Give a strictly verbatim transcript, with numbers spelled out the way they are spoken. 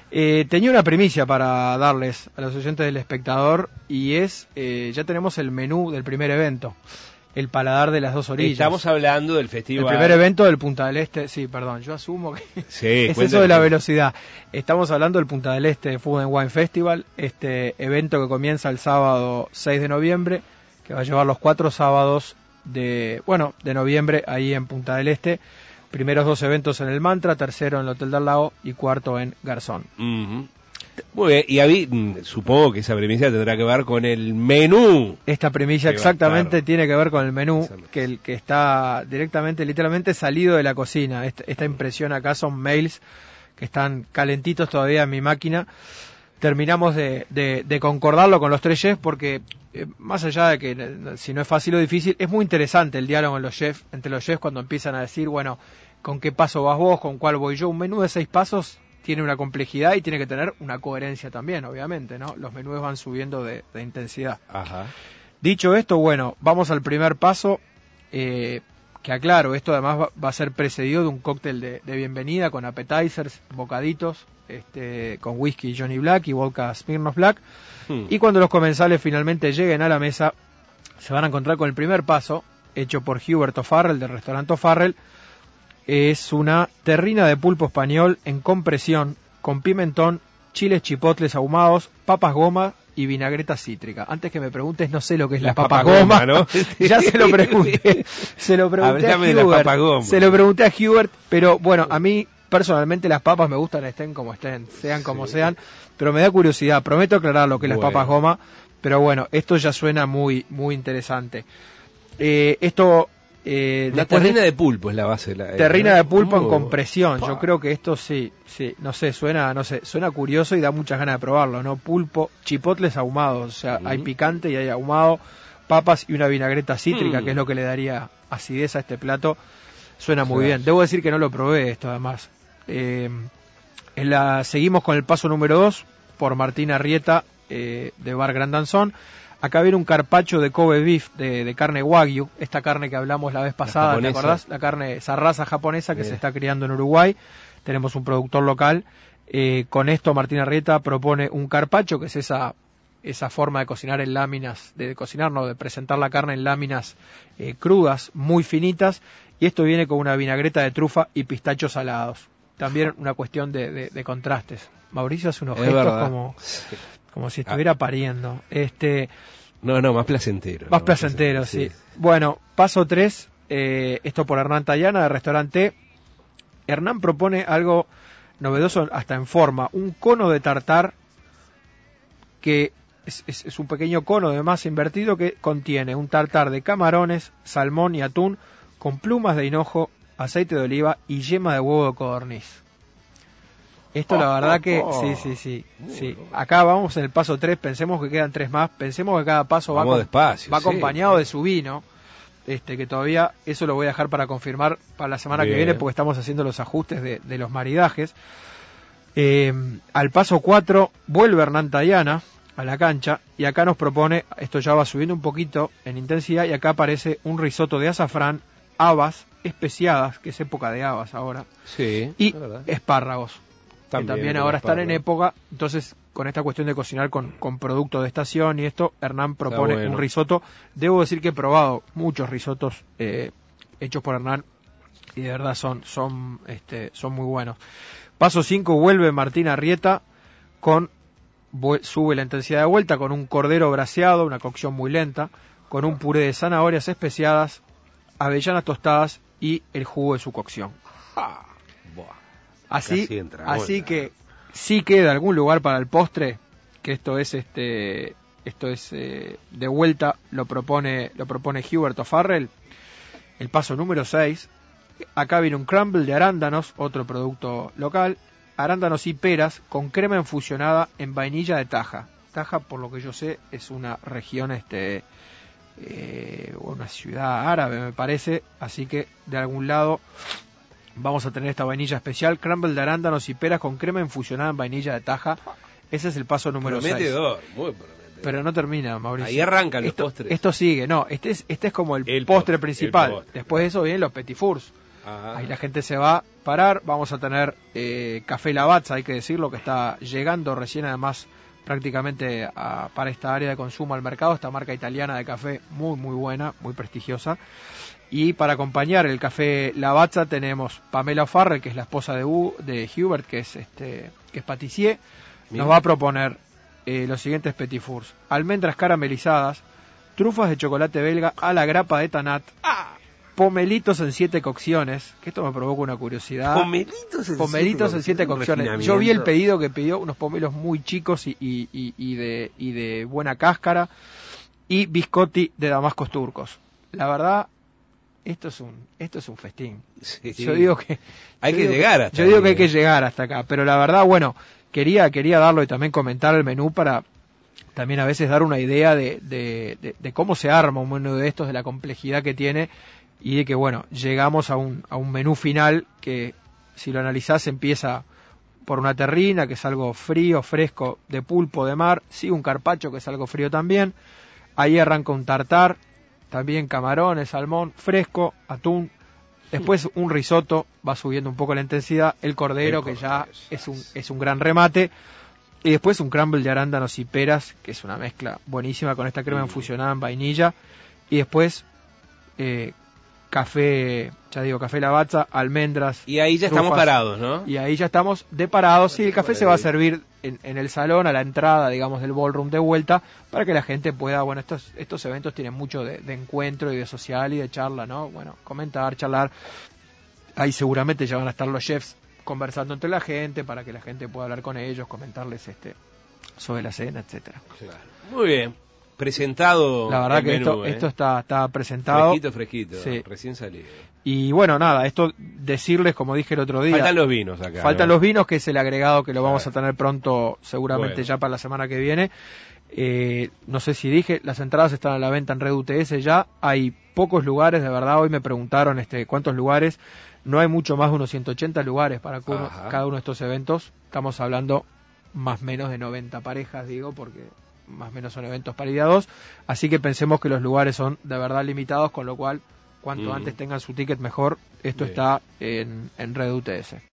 Eh, tenía una primicia para darles a los oyentes del Espectador y es, eh, ya tenemos el menú del primer evento, el paladar de las dos orillas. Estamos hablando del festival. El primer evento del Punta del Este, sí, perdón, yo asumo que sí, es eso de la velocidad. Estamos hablando del Punta del Este Food and Wine Festival, este evento que comienza el sábado seis de noviembre, que va a llevar los cuatro sábados de, bueno, de noviembre ahí en Punta del Este. Primeros dos eventos en el Mantra, tercero en el Hotel del Lago y cuarto en Garzón. Uh-huh. Muy bien, y Avi, supongo que esa premisa tendrá que ver con el menú. Esta premisa exactamente tiene que ver con el menú, que, el, que está directamente, literalmente salido de la cocina. Esta, esta impresión acá son mails que están calentitos todavía en mi máquina. Terminamos de, de, de concordarlo con los tres chefs porque, eh, más allá de que eh, si no es fácil o difícil, es muy interesante el diálogo en los chefs, entre los chefs cuando empiezan a decir, bueno, ¿con qué paso vas vos? ¿Con cuál voy yo? Un menú de seis pasos tiene una complejidad y tiene que tener una coherencia también, obviamente, ¿no? Los menús van subiendo de, de intensidad. Ajá. Dicho esto, bueno, vamos al primer paso, eh, que aclaro, esto además va, va a ser precedido de un cóctel de, de bienvenida con appetizers, bocaditos, este, con whisky Johnny Black y vodka Smirnoff Black. Hmm. Y cuando los comensales finalmente lleguen a la mesa, se van a encontrar con el primer paso, hecho por Hubert O'Farrell del restaurante O'Farrell. Es una terrina de pulpo español en compresión, con pimentón, chiles chipotles ahumados, papas goma y vinagreta cítrica. Antes que me preguntes, no sé lo que es la, la papa, papa goma, goma, ¿no? Ya se lo pregunté. Se lo pregunté Hablame a Hubert. De la papa goma. Se lo pregunté a Hubert, pero bueno, a mí personalmente las papas me gustan, estén como estén, sean como sí. sean, pero me da curiosidad. Prometo aclarar lo que es bueno. Las papas goma, pero bueno, esto ya suena muy muy interesante. Eh, esto eh, la terrina de, de pulpo es la base. La, terrina de pulpo oh. en compresión. Yo creo que esto sí, sí, no sé, suena, no sé, suena curioso y da muchas ganas de probarlo, ¿no? Pulpo, chipotles ahumados, o sea, mm. hay picante y hay ahumado, papas y una vinagreta cítrica, mm. que es lo que le daría acidez a este plato. Suena muy sí. bien. Debo decir que no lo probé esto, además. Eh, en la, seguimos con el paso número dos por Martín Arrieta eh, de Bar Grand Danzón. Acá viene un carpaccio de Kobe beef de, de carne wagyu, esta carne que hablamos la vez pasada, la ¿te acordás? La carne, esa raza japonesa que Bien. se está criando en Uruguay. Tenemos un productor local. Eh, con esto Martín Arrieta propone un carpaccio, que es esa esa forma de cocinar en láminas, de cocinar, no, de presentar la carne en láminas eh, crudas, muy finitas. Y esto viene con una vinagreta de trufa y pistachos salados. También una cuestión de, de, de contrastes. Mauricio hace unos es gestos verdad. como sí. como si estuviera ah. pariendo. Este, no, no, más placentero. Más no, placentero, más placentero, sí. sí. Bueno, paso tres, eh, esto por Hernán Tayana, de Restaurante. Hernán propone algo novedoso hasta en forma. Un cono de tartar que es, es, es un pequeño cono de masa invertido que contiene un tartar de camarones, salmón y atún, con plumas de hinojo, aceite de oliva y yema de huevo de codorniz. Esto oh, la verdad oh, que oh. sí, sí, sí, sí. Acá vamos en el paso tres, pensemos que quedan tres más, pensemos que cada paso va, con, despacio, va sí, acompañado sí. de su vino, este que todavía, eso lo voy a dejar para confirmar para la semana Bien. que viene porque estamos haciendo los ajustes de, de los maridajes. Eh, al paso cuatro vuelve Hernán Tayana a la cancha y acá nos propone, esto ya va subiendo un poquito en intensidad y acá aparece un risotto de azafrán, habas especiadas, que es época de habas ahora, sí, y espárragos, también, que también ahora están en época. Entonces, con esta cuestión de cocinar con, con productos de estación y esto, Hernán propone bueno. un risotto. Debo decir que he probado muchos risotos eh, hechos por Hernán y de verdad son son este son muy buenos. Paso cinco, vuelve Martín Arrieta con sube la intensidad de vuelta con un cordero braseado, una cocción muy lenta, con un puré de zanahorias especiadas, avellanas tostadas y el jugo de su cocción. Ah, así así que sí queda algún lugar para el postre, que esto es este esto es eh, de vuelta lo propone lo propone Hubert O'Farrell. El paso número seis, acá viene un crumble de arándanos, otro producto local, arándanos y peras con crema infusionada en vainilla de Taja. Taja, por lo que yo sé, es una región este Eh, una ciudad árabe me parece, así que de algún lado vamos a tener esta vainilla especial, crumble de arándanos y peras con crema infusionada en vainilla de Taja. Ese es el paso número seis. Prometedor, muy prometedor. Pero no termina, Mauricio. Ahí arrancan los esto, postres. Esto sigue, no, este es, este es como el, el postre postre, principal. el postre, Después de eso vienen los petit fours. Ajá. Ahí la gente se va a parar. Vamos a tener eh, Café Lavazza, hay que decirlo, que está llegando recién, además prácticamente a, para esta área de consumo al mercado, esta marca italiana de café muy muy buena, muy prestigiosa. Y para acompañar el Café Lavazza tenemos Pamela O'Farrell, que es la esposa de, U, de Hubert, que es este que es patissier. Bien. Nos va a proponer eh, los siguientes petit fours: almendras caramelizadas, trufas de chocolate belga a la grapa de Tanat, Ah, pomelitos en siete cocciones, que esto me provoca una curiosidad. pomelitos en Pomelitos en siete un cocciones. Yo vi el refinamiento. pedido que pidió, unos pomelos muy chicos y, y, y, y de, y de buena cáscara, y biscotti de damascos turcos. La verdad, esto es un esto es un festín. Sí. Yo digo que Hay yo que digo llegar hasta Yo digo ahí, que hay eh. que llegar hasta acá, pero la verdad, bueno, quería quería darlo y también comentar el menú para también a veces dar una idea de, de, de, de cómo se arma un menú de estos, de la complejidad que tiene, y de que, bueno, llegamos a un, a un menú final que, si lo analizás, empieza por una terrina, que es algo frío, fresco, de pulpo de mar, sigue un carpaccio, que es algo frío también, ahí arranca un tartar, también camarones, salmón, fresco, atún, después un risotto, va subiendo un poco la intensidad, el cordero, El que ya cordero, es un, es un gran remate, y después un crumble de arándanos y peras, que es una mezcla buenísima con esta crema Mm. infusionada en vainilla, y después eh, café, ya digo, café Lavazza, almendras. Y ahí ya trufas, estamos parados, ¿no? Y ahí ya estamos de parados. Sí, el café se va a servir en, en el salón, a la entrada, digamos, del ballroom de vuelta, para que la gente pueda, bueno, estos estos eventos tienen mucho de, de encuentro y de social y de charla, ¿no? Bueno, comentar, charlar. Ahí seguramente ya van a estar los chefs conversando entre la gente, para que la gente pueda hablar con ellos, comentarles este sobre la cena, etcétera. Claro. Muy bien. Presentado. La verdad el que menú, esto, ¿eh? esto está, está presentado. Fresquito, fresquito. Sí. Recién salido. Y bueno, nada, esto decirles, como dije el otro día, Faltan los vinos acá. faltan ¿no? los vinos, que es el agregado que lo vamos Claro. a tener pronto, seguramente Bueno. ya para la semana que viene. Eh, no sé si dije, las entradas están a la venta en Red U T S ya, hay pocos lugares, de verdad. Hoy me preguntaron este cuántos lugares, no hay mucho más de unos ciento ochenta lugares para cada uno, Ajá. cada uno de estos eventos. Estamos hablando más o menos de noventa parejas, digo, porque más o menos son eventos para ir a dos, así que pensemos que los lugares son de verdad limitados, con lo cual cuanto Mm. antes tengan su ticket mejor. Esto Bien. está en, en Red U T S.